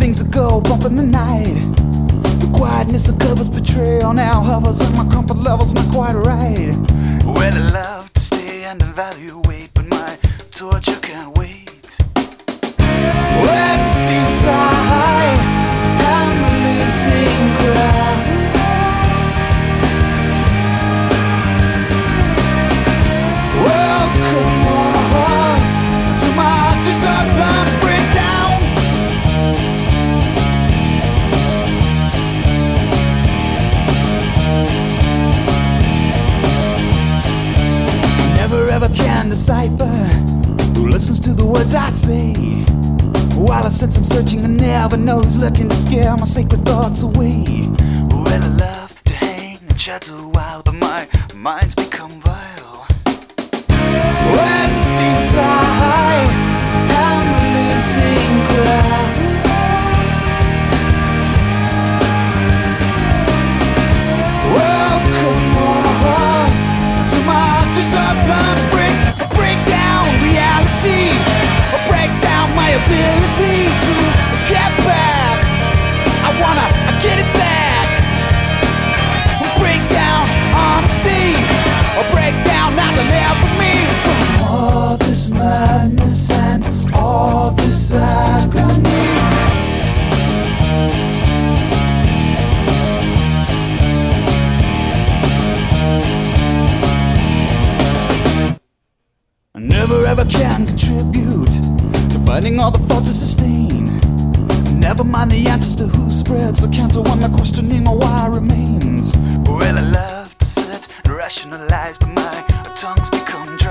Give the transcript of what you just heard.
wings that go bump in the night. The quietness that covers betrayal now hovers, and my comfort level's not quite right. Well, I love to stay and evaluate, but my torture can't wait. Well, it seems I am losing ground. Well, come on to my discipline breakdown. Never ever can decipher who listens to the words I say. While I sense I'm searching, I never know who's looking to scare my sacred thoughts away. Well, I love to hang and chat a while, but my mind's become vile. Well, it seems I am losing ground. Well, come on to my discipline, break down reality, break down my ability to get back. I wanna get it back. Break down honesty, break down not to live for me. From all this madness and all this agony. I never ever can contribute to fighting all the thoughts I sustain. Never mind the answers to who spreads the cancer when the questioning of why remains. Well, I love to sit and rationalize, but my tongue's become dry.